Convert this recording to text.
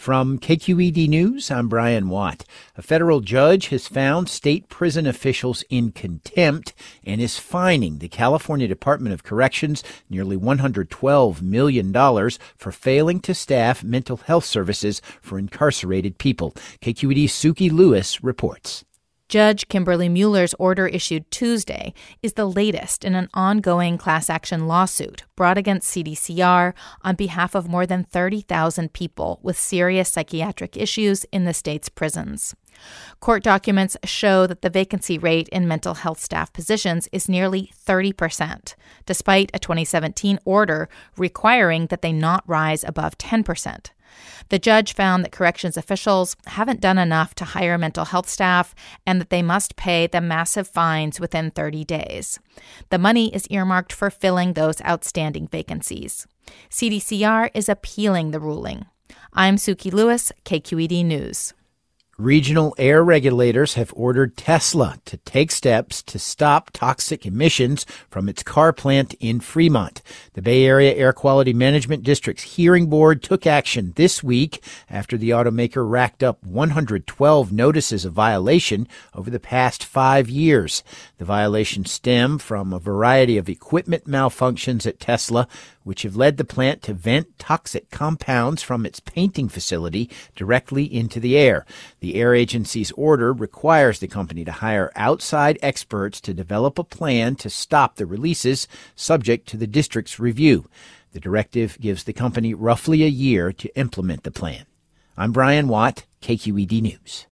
From KQED News, I'm Brian Watt. A federal judge has found state prison officials in contempt and is fining the California Department of Corrections nearly $112 million for failing to staff mental health services for incarcerated people. KQED's Suki Lewis reports. Judge Kimberly Mueller's order issued Tuesday is the latest in an ongoing class action lawsuit brought against CDCR on behalf of more than 30,000 people with serious psychiatric issues in the state's prisons. Court documents show that the vacancy rate in mental health staff positions is nearly 30%, despite a 2017 order requiring that they not rise above 10%. The judge found that corrections officials haven't done enough to hire mental health staff and that they must pay the massive fines within 30 days. The money is earmarked for filling those outstanding vacancies. CDCR is appealing the ruling. I'm Suki Lewis, KQED News. Regional air regulators have ordered Tesla to take steps to stop toxic emissions from its car plant in Fremont. The Bay Area Air Quality Management District's hearing board took action this week after the automaker racked up 112 notices of violation over the past 5 years. The violations stem from a variety of equipment malfunctions at Tesla, which have led the plant to vent toxic compounds from its painting facility directly into the air. The air agency's order requires the company to hire outside experts to develop a plan to stop the releases, subject to the district's review. The directive gives the company roughly a year to implement the plan. I'm Brian Watt, KQED News.